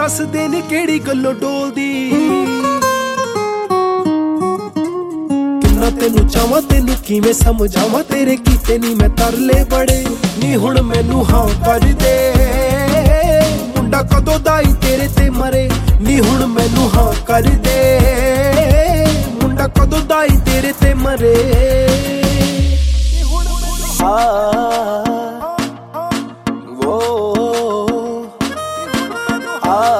ਦੱਸਦੇ ਨੀ ਕਿਹੜੀ ਗੱਲੋਂ ਡੋਲਦੀ ਕਿੰਨਾ ਤੈਨੂੰ ਚਾਹਾਂ ਤੈਨੂੰ ਕਿਵੇਂ ਸਮਝਾਵਾਂ ਤੇਰੇ ਕੀਤੇ ਨੀ ਮੈਂ ਤਰਲੇ ਬੜੇ ਨੀ ਹੁਣ ਮੈਨੂੰ ਹਾਂ ਕਰ ਦੇ ਮੁੰਡਾ ਕਦੋਂ ਦਾ ਈ ਤੇਰੇ ਤੇ ਮਰੇ ਨੀ ਹੁਣ ਮੈਨੂੰ ਹਾਂ ਕਰ ਦੇ ਮੁੰਡਾ ਕਦੋਂ ਦਾ ਈ ਤੇਰੇ ਤੇ ਮਰੇ